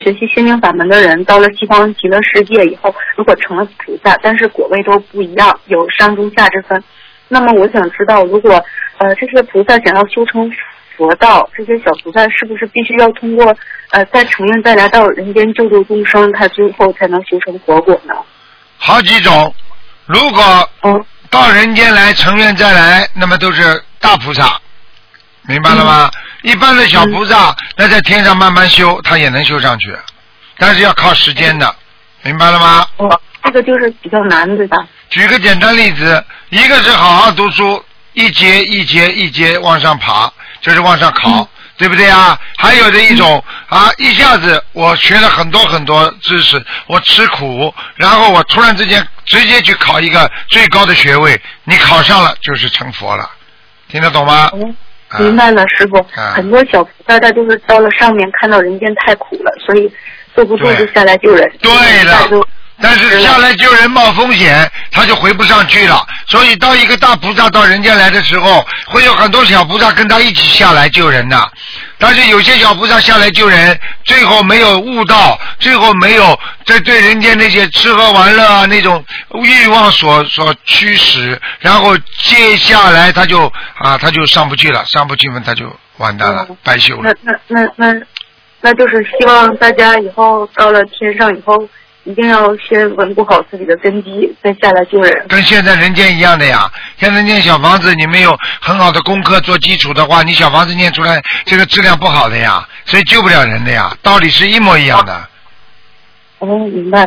学习心灵法门的人，到了西方极乐世界以后，如果成了菩萨，但是果位都不一样，有上中下之分。那么我想知道，如果这些菩萨想要修成佛道，这些小菩萨是不是必须要通过再成愿再来到人间救度众生，他最后才能修成佛果呢？ 好几种，如果到人间来成愿再来，那么都是大菩萨，明白了吗？一般的小菩萨，那在天上慢慢修，他也能修上去，但是要靠时间的，明白了吗？ 这个就是比较难，对吧？ 举个简单例子，一个是好好读书，一节一节一节往上爬，就是往上考，对不对啊？还有的一种一下子我学了很多很多知识，我吃苦，然后我突然之间直接去考一个最高的学位，你考上了就是成佛了，听得懂吗？ 明白了，师傅。很多小菩萨他就是到了上面看到人间太苦了，所以坐不住就下来救人。 对了，但是下来救人冒风险，他就回不上去了。所以当一个大菩萨到人间来的时候，会有很多小菩萨跟他一起下来救人的。但是有些小菩萨下来救人，最后没有悟到，最后没有对人间那些吃喝玩乐那种欲望所驱使，然后接下来他就上不去了，上不去嘛他就完蛋了，白修了。 那就是希望大家以后到了天上以后，一定要先稳固好自己的根基，再下来救人。 跟现在人间一样的呀，现在念小房子，你没有很好的功课做基础的话，你小房子念出来这个质量不好的呀，所以救不了人的呀，道理是一模一样的。 明白。